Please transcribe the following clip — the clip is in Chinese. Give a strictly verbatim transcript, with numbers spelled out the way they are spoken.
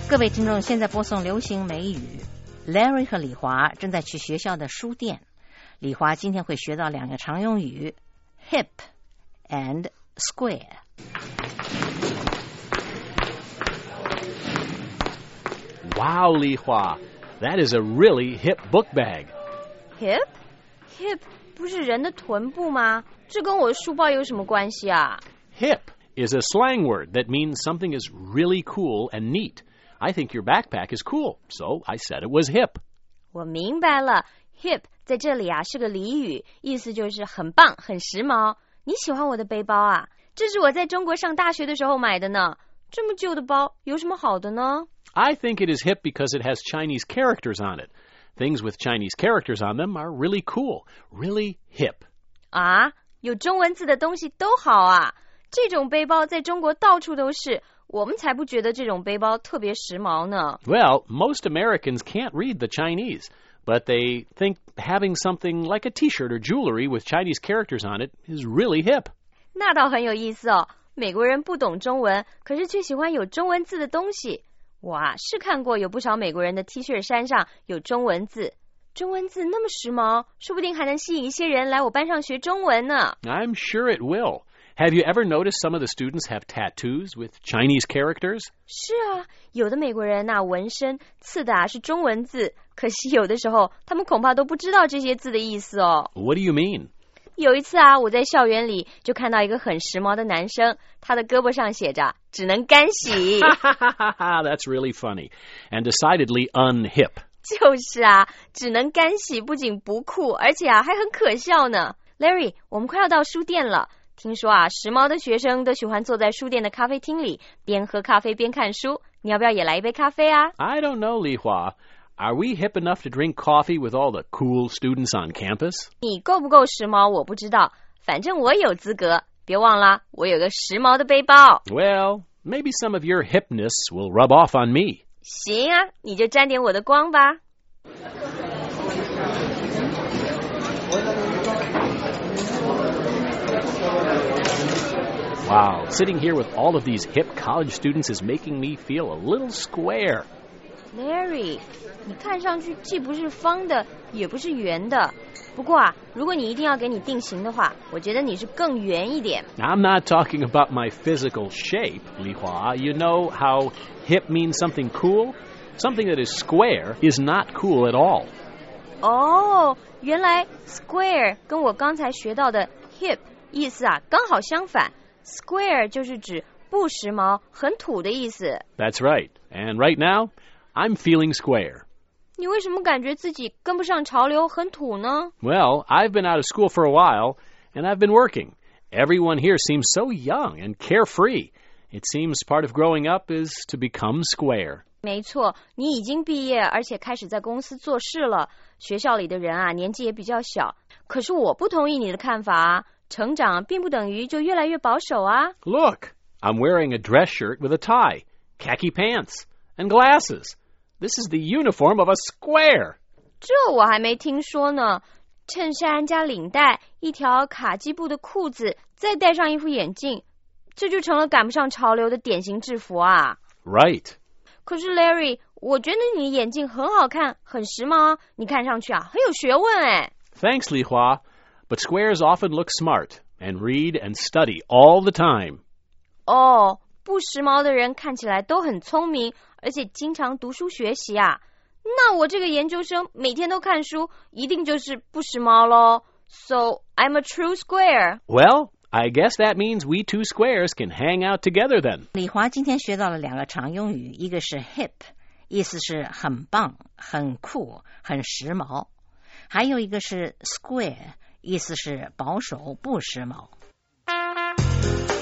各位听众，现在播送流行美语。Larry 和李华正在去学校的书店。李华今天会学到两个常用语 hip and square。 Wow, Li Hua, that is a really hip book bag. Hip? Hip 不是人的臀部吗？这跟我的书包有什么关系啊？ Hip is a slang word that means something is really cool and neat. I think your backpack is cool, so I said it was hip. 我明白了 ，hip 在这里啊是个俚语，意思就是很棒、很时髦。你喜欢我的背包啊？这是我在中国上大学的时候买的呢。这么旧的包有什么好的呢？ I think it is hip because it has Chinese characters on it. Things with Chinese characters on them are really cool, really hip. 啊，有中文字的东西都好啊。这种背包在中国到处都是，我们才不觉得这种背包特别时髦呢。 Well, most Americans can't read the Chinese, but they think having something like a t-shirt or jewelry with Chinese characters on it is really hip. 那倒很有意思哦。美国人不懂中文，可是却喜欢有中文字的东西。哇，是看过有不少美国人的 T 恤衫上有中文字。中文字那么时髦，说不定还能吸引一些人来我班上学中文呢。 I'm sure it will. Have you ever noticed some of the students have tattoos with Chinese characters? 是啊，有的美国人啊，纹身刺的啊是中文字，可惜有的时候他们恐怕都不知道这些字的意思哦。 What do you mean? 有一次啊，我在校园里就看到一个很时髦的男生，他的胳膊上写着只能干洗。 That's really funny and decidedly unhip. 就是啊，只能干洗不仅不酷，而且啊还很可笑呢。Larry， 我们快要到书店了。听说啊，时髦的学生都喜欢坐在书店的咖啡厅里，边喝咖啡边看书。你要不要也来一杯咖啡啊？ I don't know, Li Hua. Are we hip enough to drink coffee with all the cool students on campus? 你够不够时髦我不知道，反正我有资格。别忘了，我有个时髦的背包。 Well, maybe some of your hipness will rub off on me. 行啊，你就沾点我的光吧。 Wow, sitting here with all of these hip college students is making me feel a little square. Larry， 你看上去既不是方的，也不是圆的。不过啊，如果你一定要给你定型的话，我觉得你是更圆一点。 I'm not talking about my physical shape, Li Hua. You know how hip means something cool? Something that is square is not cool at all. 哦，原来 square 跟我刚才学到的 hip 意思啊刚好相反。Square 就是指不时髦、很土的意思。 That's right. And right now, I'm feeling square. 你为什么感觉自己跟不上潮流，很土呢？ Well, I've been out of school for a while, and I've been working. Everyone here seems so young and carefree. It seems part of growing up is to become square. 没错，你已经毕业，而且开始在公司做事了。学校里的人啊，年纪也比较小。可是我不同意你的看法啊。成长并不等于就越来越保守啊。 Look, I'm wearing a dress shirt with a tie, khaki pants, and glasses. This is the uniform of a square. 这我还没听说呢。衬衫加领带，一条卡其布的裤子，再戴上一副眼镜，这就成了赶不上潮流的典型制服啊。 Right. 可是 Larry， 我觉得你眼镜很好看，很时髦，你看上去啊很有学问哎。 Thanks, Li Hua. But squares often look smart and read and study all the time. 哦，不时髦的人看起来都很聪明，而且经常读书学习啊。那我这个研究生每天都看书，一定就是不时髦咯。So I'm a true square. Well, I guess that means we two squares can hang out together then. 李华今天学到了两个常用语，一个是 hip， 意思是很棒、很酷、很时髦，还有一个是 square，意思是保守不时髦。